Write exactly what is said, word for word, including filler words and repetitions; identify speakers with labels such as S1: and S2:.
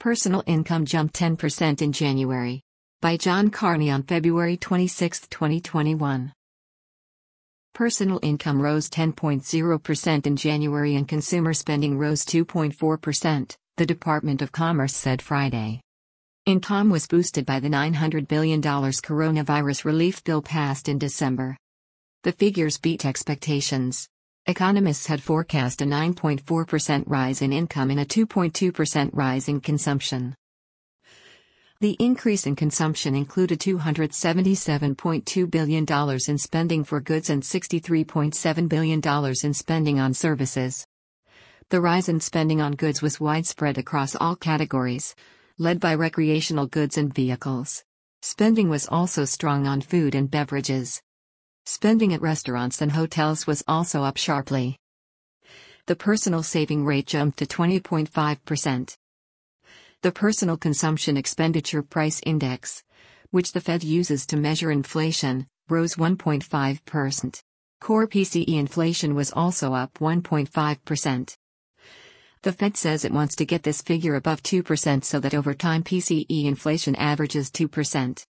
S1: Personal income jumped ten percent in January. By John Carney on February twenty-sixth, twenty twenty-one. Personal income rose ten point zero percent in January and consumer spending rose two point four percent, the Department of Commerce said Friday. Income was boosted by the nine hundred billion dollars coronavirus relief bill passed in December. The figures beat expectations. Economists had forecast a nine point four percent rise in income and a two point two percent rise in consumption. The increase in consumption included two hundred seventy-seven point two billion dollars in spending for goods and sixty-three point seven billion dollars in spending on services. The rise in spending on goods was widespread across all categories, led by recreational goods and vehicles. Spending was also strong on food and beverages. Spending at restaurants and hotels was also up sharply. The personal saving rate jumped to twenty point five percent. The Personal Consumption Expenditure Price Index, which the Fed uses to measure inflation, rose one point five percent. Core P C E inflation was also up one point five percent. The Fed says it wants to get this figure above two percent so that over time P C E inflation averages two percent.